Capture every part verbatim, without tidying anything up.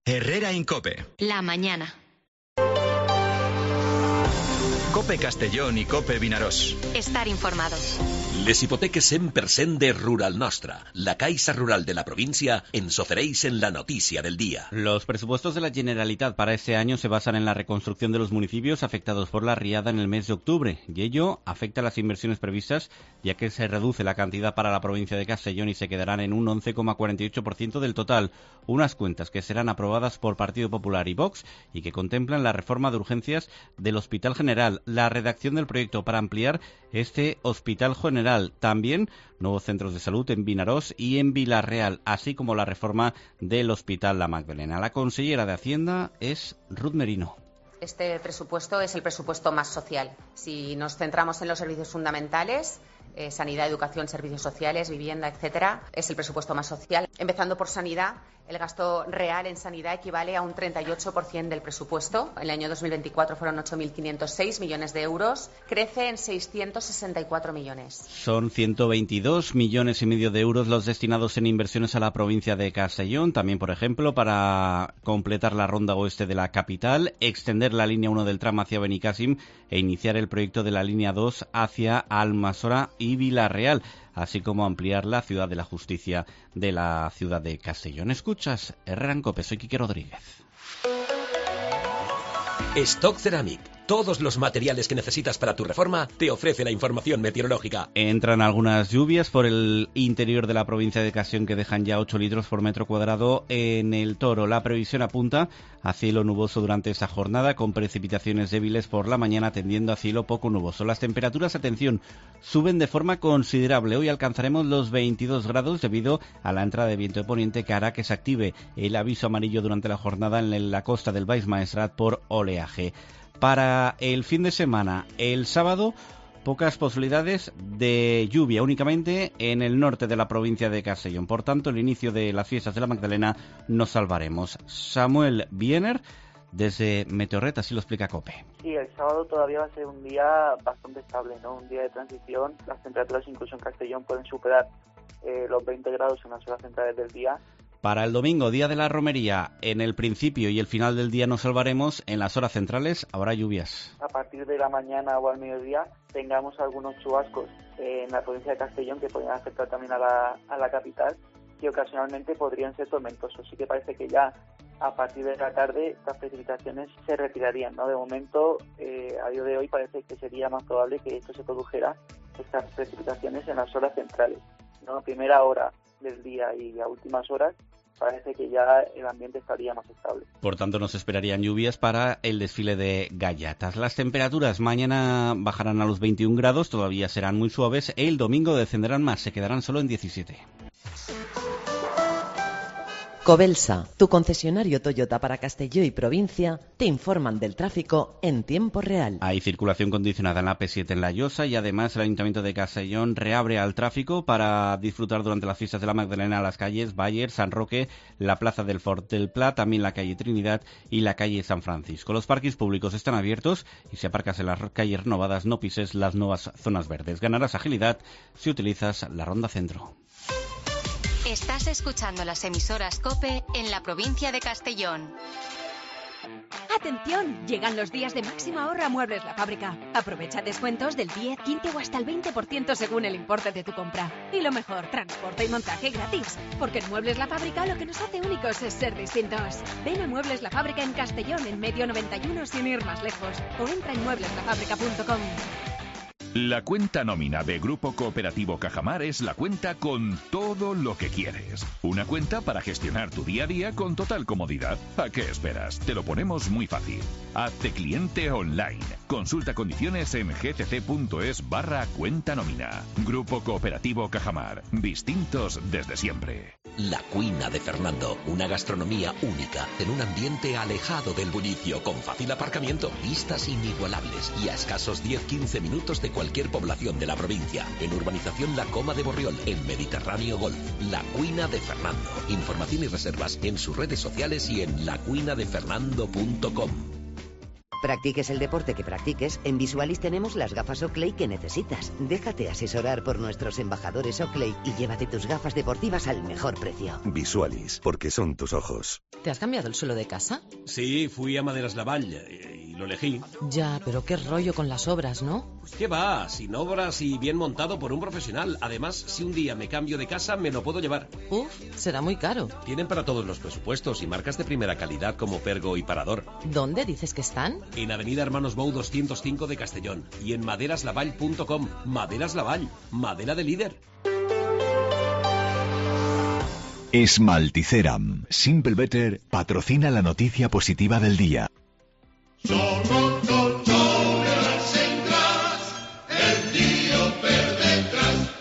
Herrera Incope. La mañana. Cope Castellón i Cope Vinaròs. Estar informado. Les hipoteques cent per cent de Rural Nostra. La Caixa Rural de la provincia ens ofereixen la noticia del día. Los presupuestos de la Generalitat para este año se basan en la reconstrucción de los municipios afectados por la riada en el mes de octubre, y ello afecta a las inversiones previstas, ya que se reduce la cantidad para la provincia de Castellón y se quedarán en un once coma cuarenta y ocho por ciento del total. Unas cuentas que serán aprobadas por Partido Popular y Vox y que contemplan la reforma de urgencias del Hospital General, la redacción del proyecto para ampliar este Hospital General, también nuevos centros de salud en Vinaròs y en Vila-real, así como la reforma del Hospital La Magdalena. La consellera de Hacienda es Ruth Merino. Este presupuesto es el presupuesto más social. Si nos centramos en los servicios fundamentales, eh, sanidad, educación, servicios sociales, vivienda, etcétera, es el presupuesto más social. Empezando por sanidad, el gasto real en sanidad equivale a un treinta y ocho por ciento del presupuesto. En el año dos mil veinticuatro fueron ocho mil quinientos seis millones de euros. Crece en seiscientos sesenta y cuatro millones. Son ciento veintidós millones y medio de euros los destinados en inversiones a la provincia de Castellón. También, por ejemplo, para completar la ronda oeste de la capital, extender la línea uno del tram hacia Benicàssim e iniciar el proyecto de la línea dos hacia Almassora y Vila-real, así como ampliar la ciudad de la justicia de la ciudad de Castellón. Escuchas Herrera en Cope, soy Quique Rodríguez. Stock Ceramic. Todos los materiales que necesitas para tu reforma te ofrece la información meteorológica. Entran algunas lluvias por el interior de la provincia de Castellón que dejan ya ocho litros por metro cuadrado en el Toro. La previsión apunta a cielo nuboso durante esta jornada, con precipitaciones débiles por la mañana tendiendo a cielo poco nuboso. Las temperaturas, atención, suben de forma considerable. Hoy alcanzaremos los veintidós grados debido a la entrada de viento de poniente que hará que se active el aviso amarillo durante la jornada en la costa del Baix Maestrat por oleaje. Para el fin de semana, el sábado, pocas posibilidades de lluvia, únicamente en el norte de la provincia de Castellón. Por tanto, el inicio de las fiestas de la Magdalena nos salvaremos. Samuel Biener, desde Meteorret, así lo explica COPE. Sí, el sábado todavía va a ser un día bastante estable, ¿no? Un día de transición. Las temperaturas incluso en Castellón pueden superar eh, los veinte grados en las horas centrales del día. Para el domingo, día de la romería, en el principio y el final del día nos salvaremos. En las horas centrales habrá lluvias. A partir de la mañana o al mediodía tengamos algunos chubascos eh, en la provincia de Castellón que podrían afectar también a la, a la capital y ocasionalmente podrían ser tormentosos. Sí que parece que ya a partir de la tarde estas precipitaciones se retirarían, ¿no? De momento, eh, a día de hoy parece que sería más probable que esto se produjera, estas precipitaciones en las horas centrales, ¿no? A primera hora del día y a últimas horas parece que ya el ambiente estaría más estable. Por tanto, nos esperarían lluvias para el desfile de gallatas. Las temperaturas mañana bajarán a los veintiún grados, todavía serán muy suaves. El domingo descenderán más, se quedarán solo en diecisiete. Cobelsa, tu concesionario Toyota para Castelló y provincia, te informan del tráfico en tiempo real. Hay circulación condicionada en la P siete en La Llosa y además el Ayuntamiento de Castellón reabre al tráfico para disfrutar durante las fiestas de la Magdalena las calles Bayer, San Roque, la Plaza del Fort del Pla, también la calle Trinidad y la calle San Francisco. Los parques públicos están abiertos y si aparcas en las calles renovadas no pises las nuevas zonas verdes. Ganarás agilidad si utilizas la Ronda Centro. Estás escuchando las emisoras COPE en la provincia de Castellón. ¡Atención! Llegan los días de máxima ahorro a Muebles La Fábrica. Aprovecha descuentos del diez, quince o hasta el veinte por ciento según el importe de tu compra. Y lo mejor, transporte y montaje gratis. Porque en Muebles La Fábrica lo que nos hace únicos es ser distintos. Ven a Muebles La Fábrica en Castellón, en Medio noventa y uno sin ir más lejos. O entra en muebles la fábrica punto com. La cuenta nómina de Grupo Cooperativo Cajamar es la cuenta con todo lo que quieres. Una cuenta para gestionar tu día a día con total comodidad. ¿A qué esperas? Te lo ponemos muy fácil. Hazte cliente online. Consulta condiciones en gcc.es barra cuenta nómina. Grupo Cooperativo Cajamar. Distintos desde siempre. La Cuina de Fernando, una gastronomía única, en un ambiente alejado del bullicio, con fácil aparcamiento, vistas inigualables y a escasos diez a quince minutos de cualquier población de la provincia. En Urbanización La Coma de Borriol, en Mediterráneo Golf. La Cuina de Fernando. Información y reservas en sus redes sociales y en la cuina de fernando punto com. Practiques el deporte que practiques, en Visualis tenemos las gafas Oakley que necesitas. Déjate asesorar por nuestros embajadores Oakley y llévate tus gafas deportivas al mejor precio. Visualis, porque son tus ojos. ¿Te has cambiado el suelo de casa? Sí, fui a Maderas Laval y lo elegí. Ya, pero qué rollo con las obras, ¿no? ¿Qué va? Sin obras y bien montado por un profesional. Además, si un día me cambio de casa, me lo puedo llevar. Uf, será muy caro. Tienen para todos los presupuestos y marcas de primera calidad como Pergo y Parador. ¿Dónde dices que están? En Avenida Hermanos Bou doscientos cinco de Castellón y en maderaslaval punto com. Maderas Laval, madera de líder. Esmalticeram Simple Better patrocina la noticia positiva del día. Somos colchones entras, el tío per detrás.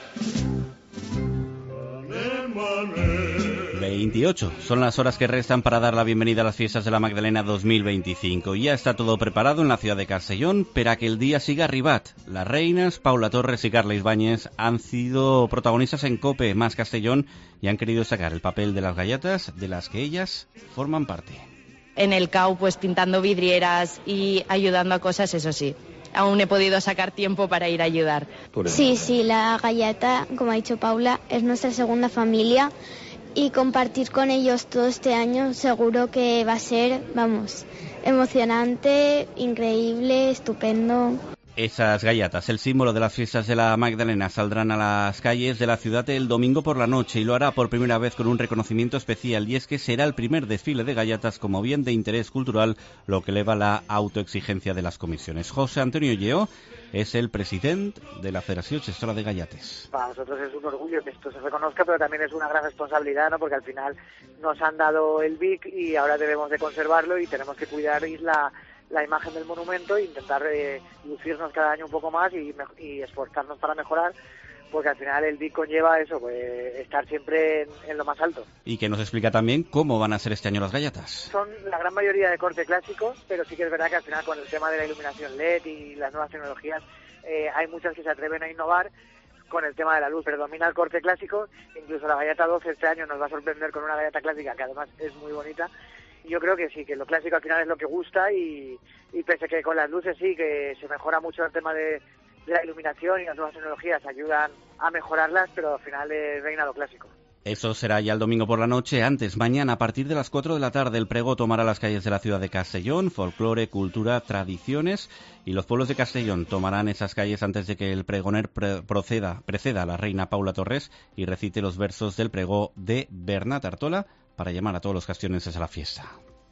veintiocho son las horas que restan para dar la bienvenida a las fiestas de la Magdalena dos mil veinticinco. Ya está todo preparado en la ciudad de Castellón para que el día siga arribat. Las reinas Paula Torres y Carla Ibáñez han sido protagonistas en COPE más Castellón y han querido sacar el papel de las gallatas de las que ellas forman parte. En el C A U, pues pintando vidrieras y ayudando a cosas, eso sí. Aún he podido sacar tiempo para ir a ayudar. Sí, sí, la gallata, como ha dicho Paula, es nuestra segunda familia y compartir con ellos todo este año seguro que va a ser, vamos, emocionante, increíble, estupendo. Esas gallatas, el símbolo de las fiestas de la Magdalena, saldrán a las calles de la ciudad el domingo por la noche y lo hará por primera vez con un reconocimiento especial, y es que será el primer desfile de gallatas como bien de interés cultural, lo que eleva la autoexigencia de las comisiones. José Antonio Lleó es el presidente de la Federación Gestora de Gallates. Para nosotros es un orgullo que esto se reconozca, pero también es una gran responsabilidad, ¿no? Porque al final nos han dado el B I C y ahora debemos de conservarlo y tenemos que cuidar la la imagen del monumento e intentar eh, lucirnos cada año un poco más y, y esforzarnos para mejorar, porque al final el B I C conlleva eso, pues estar siempre en, en lo más alto. Y que nos explica también cómo van a ser este año las gallatas. Son la gran mayoría de corte clásico, pero sí que es verdad que al final con el tema de la iluminación L E D y las nuevas tecnologías eh, hay muchas que se atreven a innovar con el tema de la luz, pero domina el corte clásico. Incluso la galleta doce este año nos va a sorprender con una galleta clásica que además es muy bonita. Yo creo que sí, que lo clásico al final es lo que gusta y, y pese que con las luces sí, que se mejora mucho el tema de, de la iluminación y las nuevas tecnologías ayudan a mejorarlas, pero al final eh, reina lo clásico. Eso será ya el domingo por la noche. Antes, mañana, a partir de las cuatro de la tarde, el pregó tomará las calles de la ciudad de Castellón, folclore, cultura, tradiciones, y los pueblos de Castellón tomarán esas calles antes de que el pregoner pre- proceda, preceda a la reina Paula Torres y recite los versos del pregó de Bernat Artola para llamar a todos los castellonenses a la fiesta.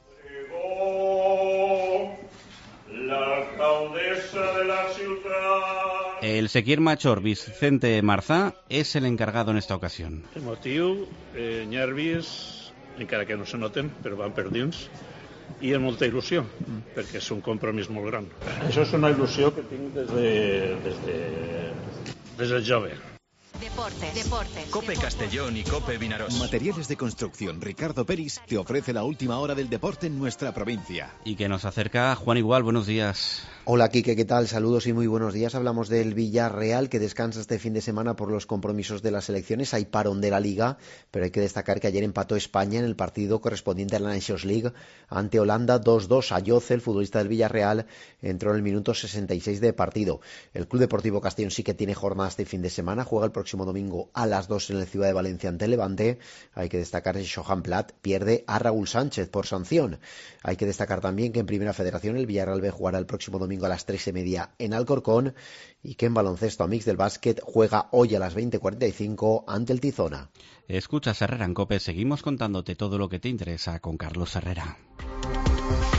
Pregó la alcaldesa de la ciudad. El sequier major Vicente Marzà és el encargado en esta ocasión. Emotiu, eh, nervis, encara que no se noten, però van per dins, i amb molta il·lusió, perquè és un compromís molt gran. Això és una il·lusió que tinc des de, des de, des de jove. Deportes, deportes. COPE Castellón y COPE Vinaroz. Materiales de construcción Ricardo Peris te ofrece la última hora del deporte en nuestra provincia. Y que nos acerca Juan Igual, buenos días. Hola Quique, ¿qué tal? Saludos y muy buenos días. Hablamos del Villarreal, que descansa este fin de semana por los compromisos de las elecciones. Hay parón de la Liga, pero hay que destacar que ayer empató España en el partido correspondiente a la Nations League ante Holanda dos dos. Ayoce, el futbolista del Villarreal, entró en el minuto sesenta y seis de partido. El Club Deportivo Castellón sí que tiene jornada este fin de semana. Juega el próximo domingo a las dos en la Ciudad de Valencia ante Levante. Hay que destacar que Johan Plat pierde a Raúl Sánchez por sanción. Hay que destacar también que en Primera Federación el Villarreal B jugará el próximo domingo a las tres y media en Alcorcón y que en baloncesto Amics del Básquet juega hoy a las veinte cuarenta y cinco ante el Tizona. Escuchas Herrera en COPE, seguimos contándote todo lo que te interesa con Carlos Herrera.